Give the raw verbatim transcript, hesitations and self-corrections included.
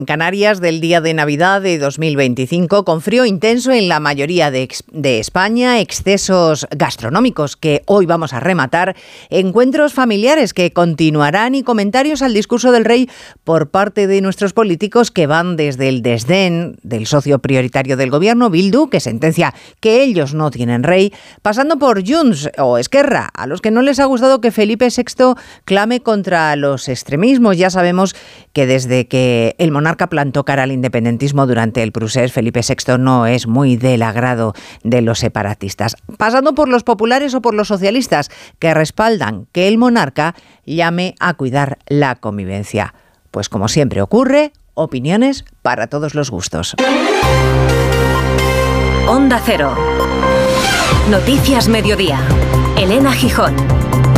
Canarias del día de Navidad de dos mil veinticinco, con frío intenso en la mayoría de, ex- de España, excesos gastronómicos que hoy vamos a rematar, encuentros familiares que continuarán y comentarios al discurso del rey por parte de nuestros políticos que van desde el desdén del socio prioritario del gobierno, Bildu, que sentencia que ellos no tienen rey, pasando por Junts o Esquerra, a los que no les ha gustado que Felipe sexto clame contra los extremismos. Ya sabemos que desde que el monarca plantó cara al independentismo durante el procés, Felipe sexto no es muy del agrado de los separatistas. Pasando por los populares o por los socialistas, que respaldan que el monarca llame a cuidar la convivencia. Pues como siempre ocurre, opiniones para todos los gustos. Onda Cero. Noticias Mediodía. Elena Gijón.